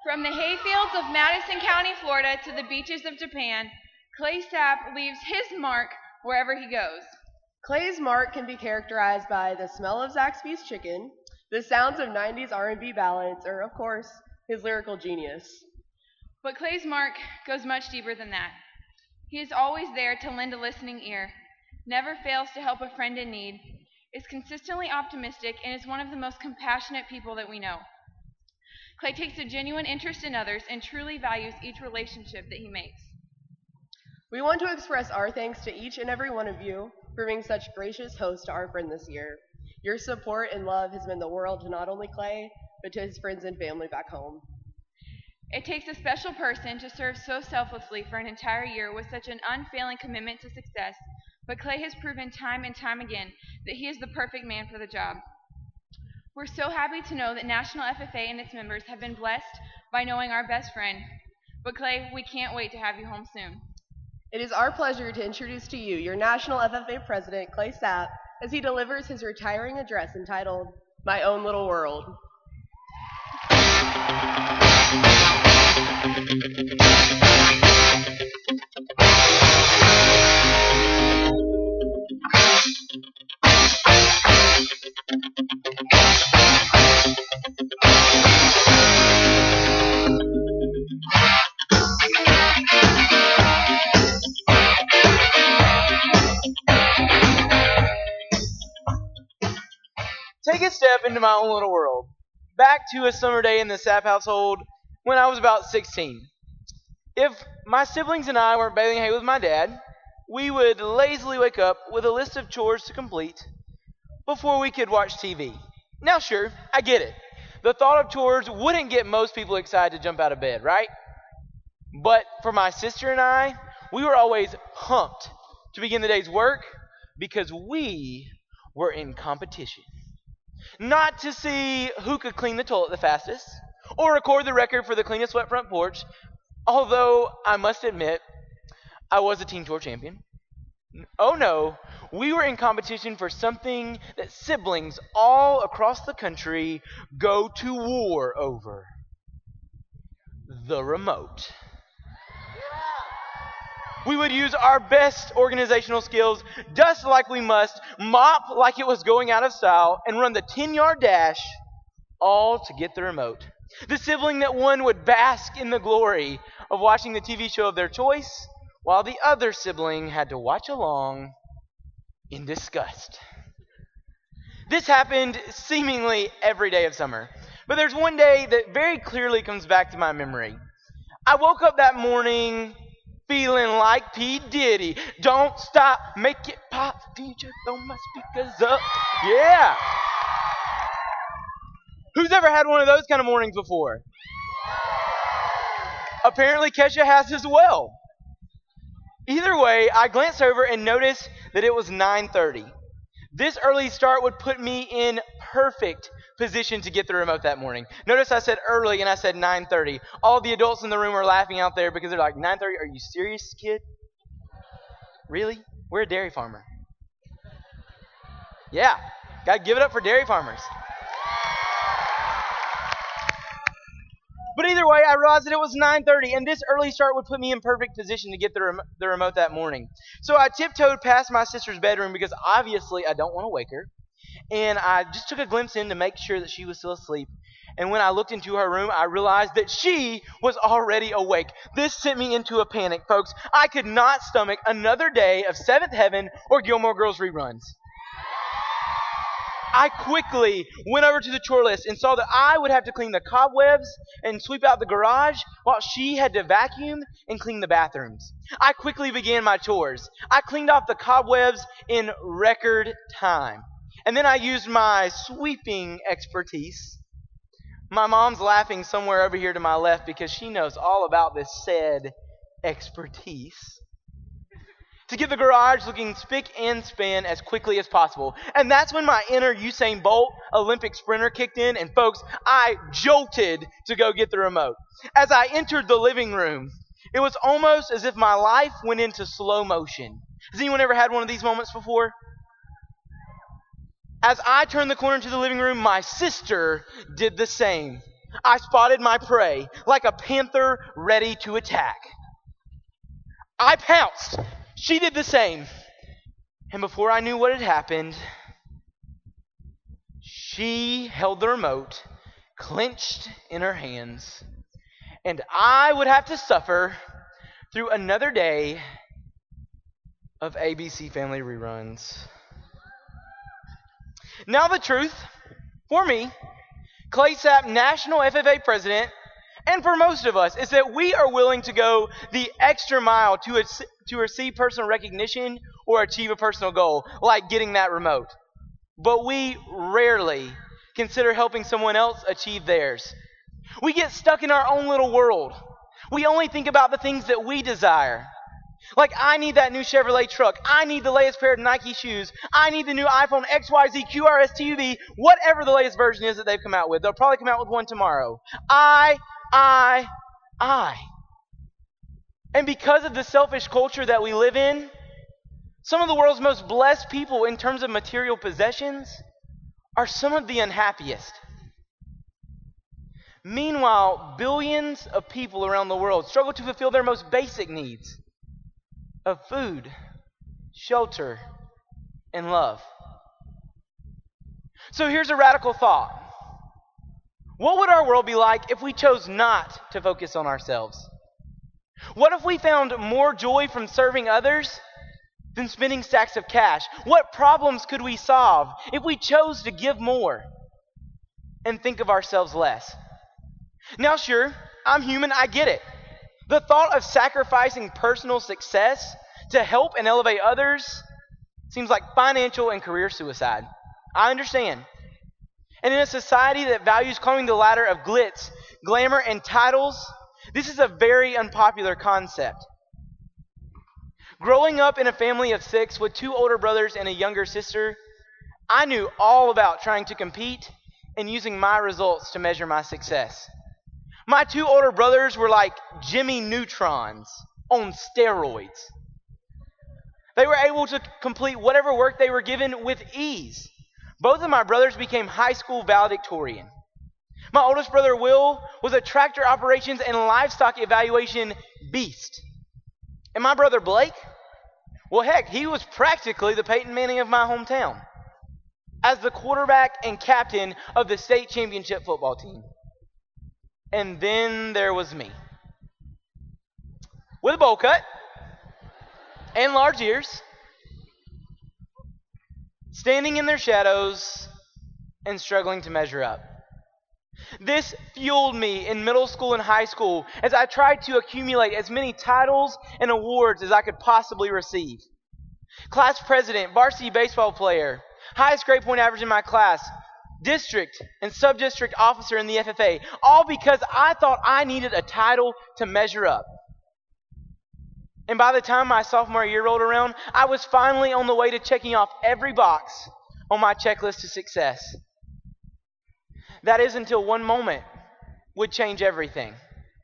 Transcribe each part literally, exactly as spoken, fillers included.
From the hayfields of Madison County, Florida to the beaches of Japan, Clay Sapp leaves his mark wherever he goes. Clay's mark can be characterized by the smell of Zaxby's chicken, the sounds of nineties R and B ballads, or, of course, his lyrical genius. But Clay's mark goes much deeper than that. He is always there to lend a listening ear, never fails to help a friend in need, is consistently optimistic, and is one of the most compassionate people that we know. Clay takes a genuine interest in others and truly values each relationship that he makes. We want to express our thanks to each and every one of you for being such gracious hosts to our friend this year. Your support and love has meant the world to not only Clay, but to his friends and family back home. It takes a special person to serve so selflessly for an entire year with such an unfailing commitment to success, but Clay has proven time and time again that he is the perfect man for the job. We're so happy to know that National F F A and its members have been blessed by knowing our best friend. But Clay, we can't wait to have you home soon. It is our pleasure to introduce to you your National F F A President, Clay Sapp, as he delivers his retiring address entitled, My Own Little World. Take a step into my own little world. Back to a summer day in the Sapp household when I was about sixteen. If my siblings and I weren't baling hay with my dad, we would lazily wake up with a list of chores to complete before we could watch T V. Now sure, I get it. The thought of chores wouldn't get most people excited to jump out of bed, right? But for my sister and I, we were always pumped to begin the day's work because we were in competition. Not to see who could clean the toilet the fastest, or record the record for the cleanest wet front porch, although I must admit, I was a teen chore champion. Oh no, we were in competition for something that siblings all across the country go to war over. The remote. We would use our best organizational skills, dust like we must, mop like it was going out of style, and run the ten-yard dash, all to get the remote. The sibling that won would bask in the glory of watching the T V show of their choice, while the other sibling had to watch along in disgust. This happened seemingly every day of summer, but there's one day that very clearly comes back to my memory. I woke up that morning feeling like P. Diddy. Don't stop, make it pop, D J, throw my speakers up. Yeah. Who's ever had one of those kind of mornings before? Apparently Kesha has as well. Either way, I glanced over and noticed that it was nine thirty. This early start would put me in perfect position to get the remote that morning. Notice I said early and I said nine thirty. All the adults in the room are laughing out there because they're like, nine thirty? Are you serious, kid? Really? We're a dairy farmer. Yeah, gotta give it up for dairy farmers. But either way, I realized that it was nine thirty, and this early start would put me in perfect position to get the, rem- the remote that morning. So I tiptoed past my sister's bedroom because obviously I don't want to wake her. And I just took a glimpse in to make sure that she was still asleep. And when I looked into her room, I realized that she was already awake. This sent me into a panic, folks. I could not stomach another day of Seventh Heaven or Gilmore Girls reruns. I quickly went over to the chore list and saw that I would have to clean the cobwebs and sweep out the garage while she had to vacuum and clean the bathrooms. I quickly began my chores. I cleaned off the cobwebs in record time. And then I used my sweeping expertise. My mom's laughing somewhere over here to my left because she knows all about this said expertise. To get the garage looking spick and span as quickly as possible. And that's when my inner Usain Bolt Olympic sprinter kicked in, and folks, I jolted to go get the remote. As I entered the living room, it was almost as if my life went into slow motion. Has anyone ever had one of these moments before? As I turned the corner to the living room, my sister did the same. I spotted my prey like a panther ready to attack. I pounced. She did the same. And before I knew what had happened, she held the remote clenched in her hands, and I would have to suffer through another day of A B C Family reruns. Now the truth, for me, Clay Sapp, National F F A President, and for most of us, is that we are willing to go the extra mile to, a, to receive personal recognition or achieve a personal goal, like getting that remote. But we rarely consider helping someone else achieve theirs. We get stuck in our own little world. We only think about the things that we desire. Like, I need that new Chevrolet truck. I need the latest pair of Nike shoes. I need the new iPhone X Y Z Q R S T U V, whatever the latest version is that they've come out with. They'll probably come out with one tomorrow. I, I, I. And because of the selfish culture that we live in, some of the world's most blessed people in terms of material possessions are some of the unhappiest. Meanwhile, billions of people around the world struggle to fulfill their most basic needs of food, shelter, and love. So here's a radical thought. What would our world be like if we chose not to focus on ourselves? What if we found more joy from serving others than spending stacks of cash? What problems could we solve if we chose to give more and think of ourselves less? Now, sure, I'm human, I get it. The thought of sacrificing personal success to help and elevate others seems like financial and career suicide. I understand. And in a society that values climbing the ladder of glitz, glamour, and titles, this is a very unpopular concept. Growing up in a family of six with two older brothers and a younger sister, I knew all about trying to compete and using my results to measure my success. My two older brothers were like Jimmy Neutrons on steroids. They were able to complete whatever work they were given with ease. Both of my brothers became high school valedictorian. My oldest brother, Will, was a tractor operations and livestock evaluation beast. And my brother, Blake, well, heck, he was practically the Peyton Manning of my hometown as the quarterback and captain of the state championship football team. And then there was me, with a bowl cut and large ears, standing in their shadows and struggling to measure up. This fueled me in middle school and high school as I tried to accumulate as many titles and awards as I could possibly receive. Class president, varsity baseball player, highest grade point average in my class, district and sub-district officer in the F F A, all because I thought I needed a title to measure up. And by the time my sophomore year rolled around, I was finally on the way to checking off every box on my checklist to success. That is until one moment would change everything.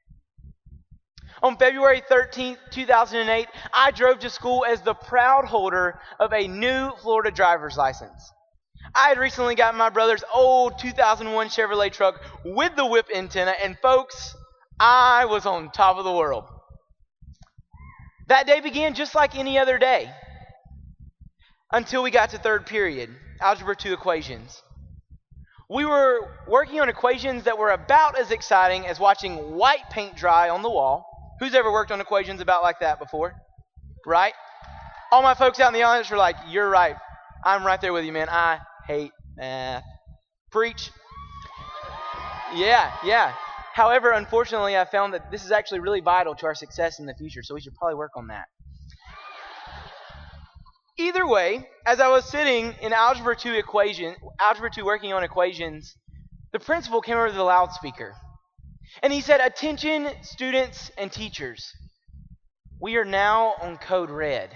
On February thirteenth, two thousand eight, I drove to school as the proud holder of a new Florida driver's license. I had recently gotten my brother's old two thousand one Chevrolet truck with the whip antenna, and folks, I was on top of the world. That day began just like any other day, until we got to third period, Algebra two equations. We were working on equations that were about as exciting as watching white paint dry on the wall. Who's ever worked on equations about like that before? Right? All my folks out in the audience were like, you're right. I'm right there with you, man. I hate math. Preach. Yeah, yeah. However, unfortunately, I found that this is actually really vital to our success in the future, so we should probably work on that. Either way, as I was sitting in Algebra two equation, Algebra two working on equations, the principal came over to the loudspeaker. And he said, "Attention, students and teachers. We are now on Code Red."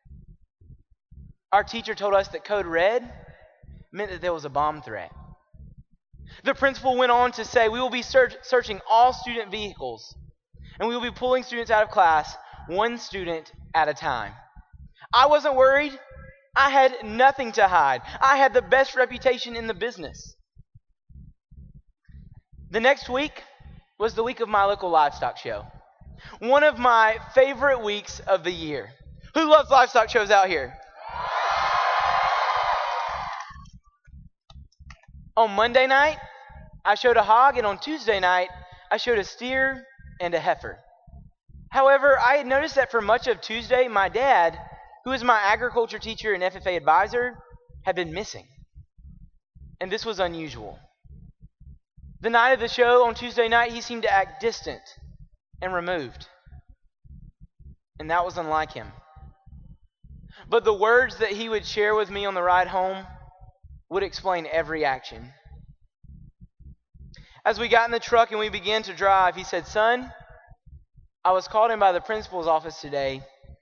Our teacher told us that Code Red meant that there was a bomb threat. The principal went on to say, "We will be search- searching all student vehicles, and we will be pulling students out of class, one student at a time." I wasn't worried. I had nothing to hide. I had the best reputation in the business. The next week was the week of my local livestock show. One of my favorite weeks of the year. Who loves livestock shows out here? On Monday night, I showed a hog, and on Tuesday night, I showed a steer and a heifer. However, I had noticed that for much of Tuesday, my dad, who is my agriculture teacher and F F A advisor, had been missing. And this was unusual. The night of the show on Tuesday night, he seemed to act distant and removed. And that was unlike him. But the words that he would share with me on the ride home would explain every action. As we got in the truck and we began to drive, he said, "Son, I was called in by the principal's office today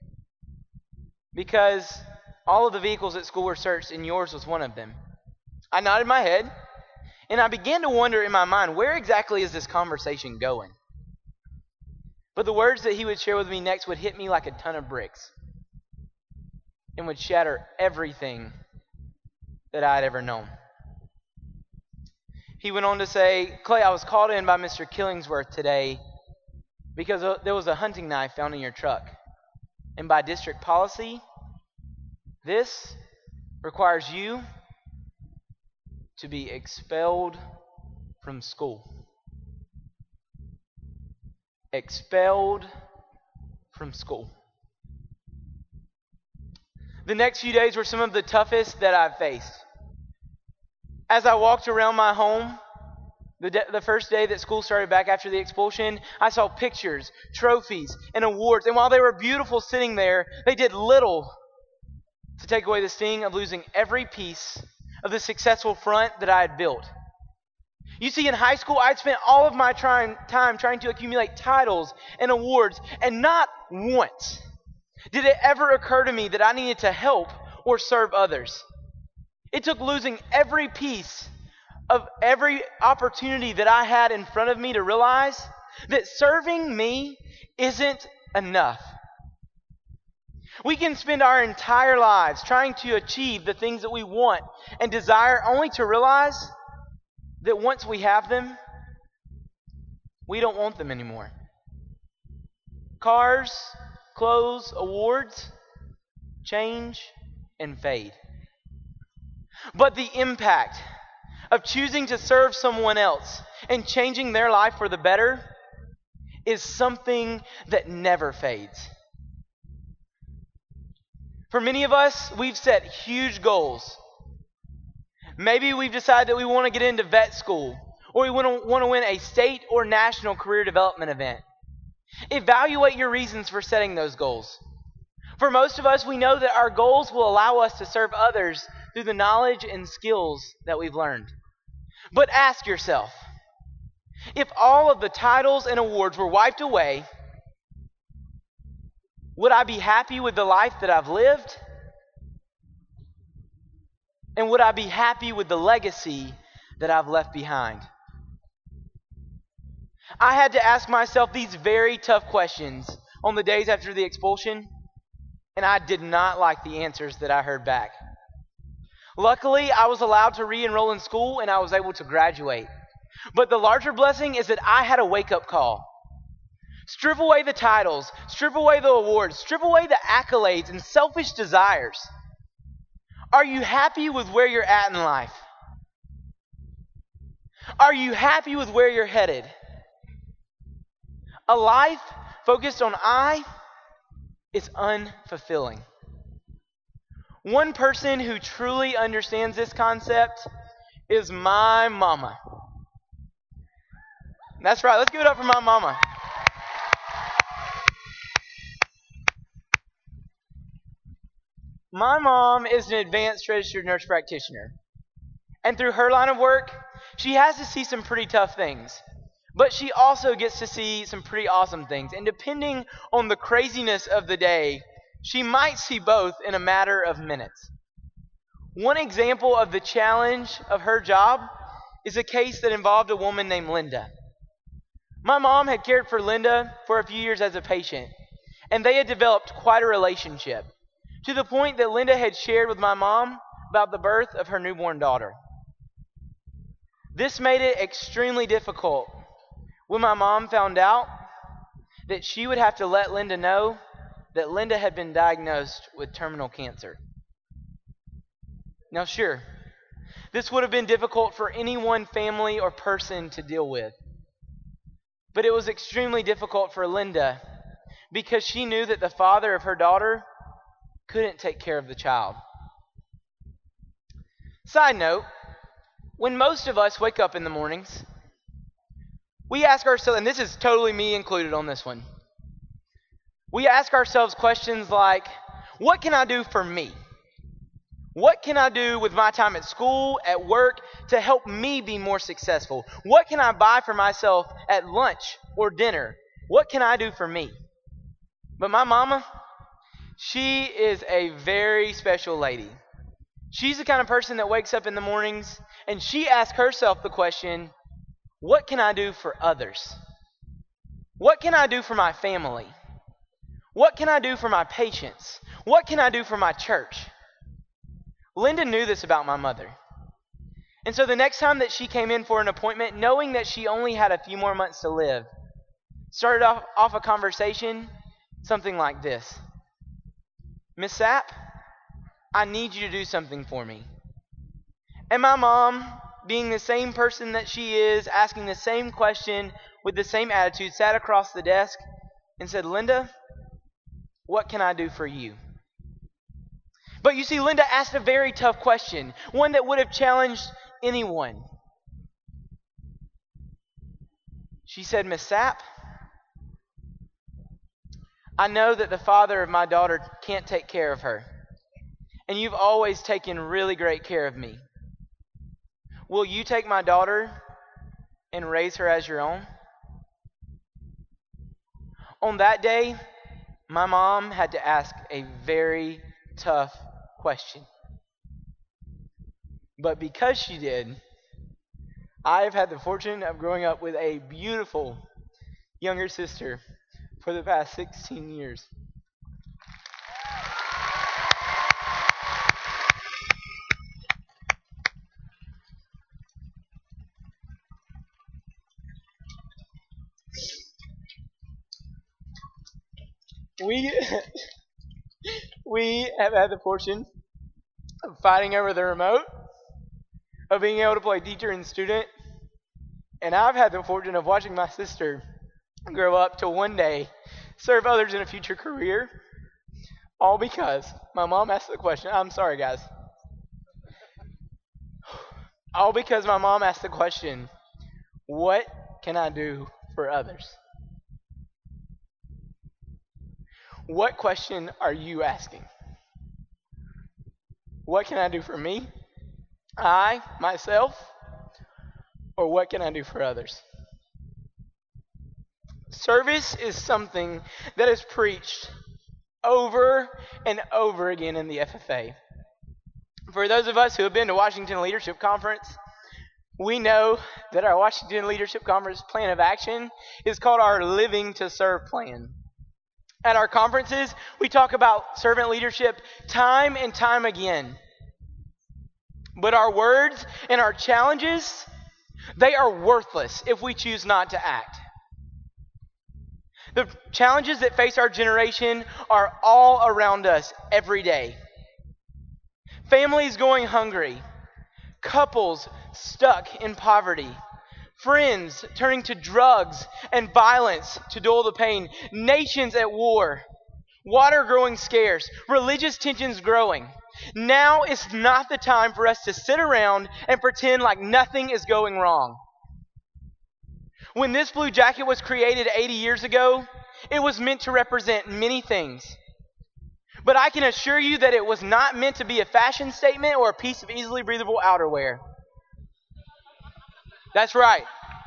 because all of the vehicles at school were searched and yours was one of them." I nodded my head and I began to wonder in my mind, where exactly is this conversation going? But the words that he would share with me next would hit me like a ton of bricks and would shatter everything that I had ever known. He went on to say, "Clay, I was called in by Mister Killingsworth today because there was a hunting knife found in your truck. And by district policy, this requires you to be expelled from school." Expelled from school. The next few days were some of the toughest that I've faced. As I walked around my home, the, de- the first day that school started back after the expulsion, I saw pictures, trophies, and awards. And while they were beautiful sitting there, they did little to take away the sting of losing every piece of the successful front that I had built. You see, in high school, I'd spent all of my trying, time trying to accumulate titles and awards, and not once did it ever occur to me that I needed to help or serve others. It took losing every piece of every opportunity that I had in front of me to realize that serving me isn't enough. We can spend our entire lives trying to achieve the things that we want and desire, only to realize that once we have them, we don't want them anymore. Cars, clothes, awards change and fade. But the impact of choosing to serve someone else and changing their life for the better is something that never fades. For many of us, we've set huge goals. Maybe we've decided that we want to get into vet school, or we want to, want to win a state or national career development event. Evaluate your reasons for setting those goals. For most of us, we know that our goals will allow us to serve others through the knowledge and skills that we've learned. But ask yourself, if all of the titles and awards were wiped away, would I be happy with the life that I've lived? And would I be happy with the legacy that I've left behind? I had to ask myself these very tough questions on the days after the expulsion, and I did not like the answers that I heard back. Luckily, I was allowed to re-enroll in school and I was able to graduate. But the larger blessing is that I had a wake-up call. Strip away the titles, strip away the awards, strip away the accolades and selfish desires. Are you happy with where you're at in life? Are you happy with where you're headed? A life focused on I is unfulfilling. One person who truly understands this concept is my mama. That's right, let's give it up for my mama. My mom is an advanced registered nurse practitioner. And through her line of work, she has to see some pretty tough things. But she also gets to see some pretty awesome things. And depending on the craziness of the day, she might see both in a matter of minutes. One example of the challenge of her job is a case that involved a woman named Linda. My mom had cared for Linda for a few years as a patient, and they had developed quite a relationship, to the point that Linda had shared with my mom about the birth of her newborn daughter. This made it extremely difficult when my mom found out that she would have to let Linda know that Linda had been diagnosed with terminal cancer. Now, sure, this would have been difficult for any one family or person to deal with. But it was extremely difficult for Linda because she knew that the father of her daughter couldn't take care of the child. Side note, when most of us wake up in the mornings, we ask ourselves, and this is totally me included on this one, we ask ourselves questions like, what can I do for me? What can I do with my time at school, at work, to help me be more successful? What can I buy for myself at lunch or dinner? What can I do for me? But my mama, she is a very special lady. She's the kind of person that wakes up in the mornings and she asks herself the question, what can I do for others? What can I do for my family? What can I do for my patients? What can I do for my church? Linda knew this about my mother. And so the next time that she came in for an appointment, knowing that she only had a few more months to live, started off, off a conversation, something like this. Miss Sapp, I need you to do something for me. And my mom, being the same person that she is, asking the same question with the same attitude, sat across the desk and said, Linda, what can I do for you? But you see, Linda asked a very tough question, one that would have challenged anyone. She said, Miss Sapp, I know that the father of my daughter can't take care of her, and you've always taken really great care of me. Will you take my daughter and raise her as your own? On that day, my mom had to ask a very tough question. But because she did, I've had the fortune of growing up with a beautiful younger sister for the past sixteen years. We we have had the fortune of fighting over the remote, of being able to play teacher and student, and I've had the fortune of watching my sister grow up to one day serve others in a future career, all because my mom asked the question. I'm sorry, guys. All because my mom asked the question, what can I do for others? What question are you asking? What can I do for me? I, myself? Or what can I do for others? Service is something that is preached over and over again in the F F A. For those of us who have been to Washington Leadership Conference, we know that our Washington Leadership Conference plan of action is called our Living to Serve plan. At our conferences, we talk about servant leadership time and time again. But our words and our challenges, they are worthless if we choose not to act. The challenges that face our generation are all around us every day. Families going hungry, couples stuck in poverty, friends turning to drugs and violence to dull the pain, nations at war, water growing scarce, religious tensions growing. Now is not the time for us to sit around and pretend like nothing is going wrong. When this blue jacket was created eighty years ago, it was meant to represent many things. But I can assure you that it was not meant to be a fashion statement or a piece of easily breathable outerwear. That's right.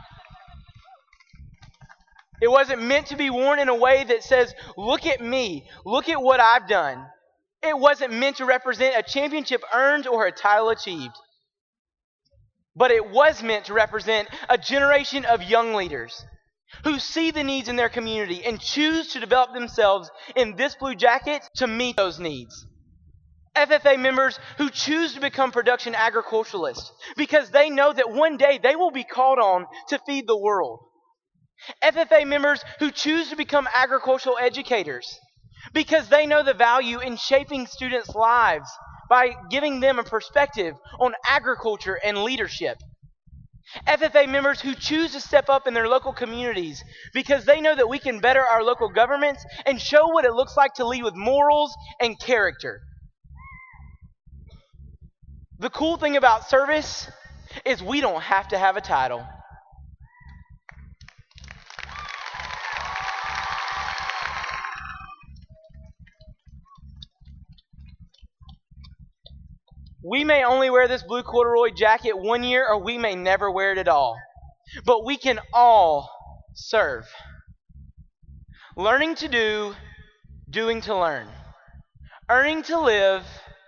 It wasn't meant to be worn in a way that says, look at me, look at what I've done. It wasn't meant to represent a championship earned or a title achieved. But it was meant to represent a generation of young leaders who see the needs in their community and choose to develop themselves in this blue jacket to meet those needs. F F A members who choose to become production agriculturalists because they know that one day they will be called on to feed the world. F F A members who choose to become agricultural educators because they know the value in shaping students' lives by giving them a perspective on agriculture and leadership. F F A members who choose to step up in their local communities because they know that we can better our local governments and show what it looks like to lead with morals and character. The cool thing about service is we don't have to have a title. We may only wear this blue corduroy jacket one year, or we may never wear it at all. But we can all serve. Learning to do, doing to learn. Earning to live,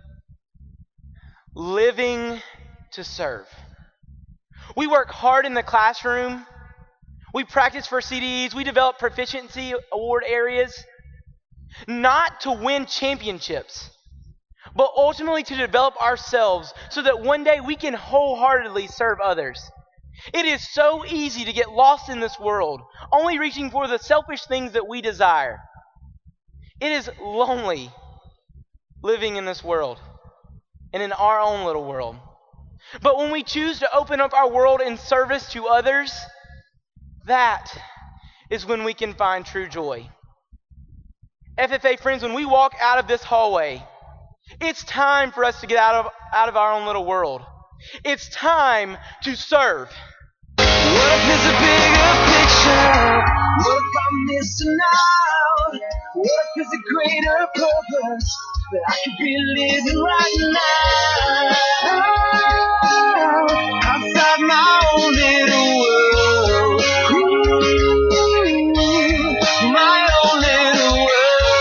living to serve. We work hard in the classroom. We practice for C D Es. We develop proficiency award areas. Not to win championships, but ultimately to develop ourselves so that one day we can wholeheartedly serve others. It is so easy to get lost in this world, only reaching for the selfish things that we desire. It is lonely living in this world and in our own little world. But when we choose to open up our world in service to others, that is when we can find true joy. F F A friends, when we walk out of this hallway, it's time for us to get out of out of our own little world. It's time to serve. What if there's a bigger picture? What if I'm missing out? What if there's a greater purpose that I could be living right now? Outside my own little world. Ooh, my own little world.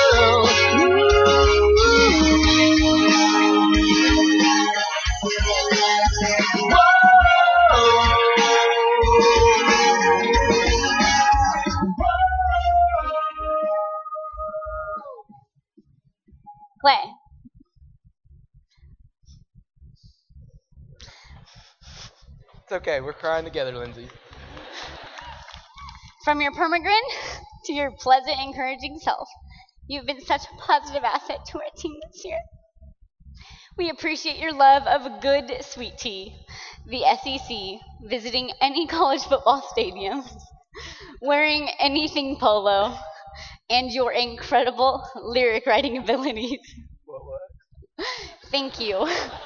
Clay. It's okay. We're crying together, Lindsay. From your permagrin to your pleasant, encouraging self, you've been such a positive asset to our team this year. We appreciate your love of a good sweet tea, the S E C, visiting any college football stadiums, wearing anything polo, and your incredible lyric writing abilities. What, what? Thank you.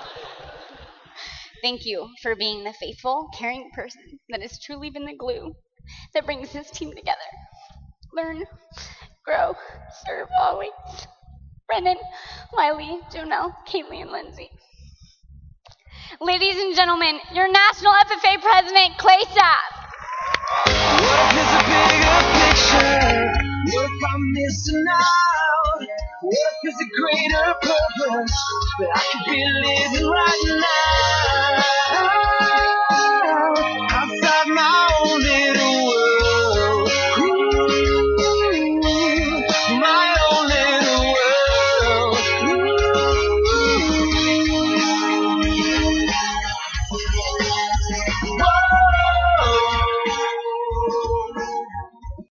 Thank you for being the faithful, caring person that has truly been the glue that brings this team together. Learn, grow, serve always. Brennan, Wiley, Jonelle, Kaylee, and Lindsay. Ladies and gentlemen, your National F F A President, Clay Sapp. What if there's a bigger picture? What if I'm missing out? What if there's a greater purpose that I could be living right now?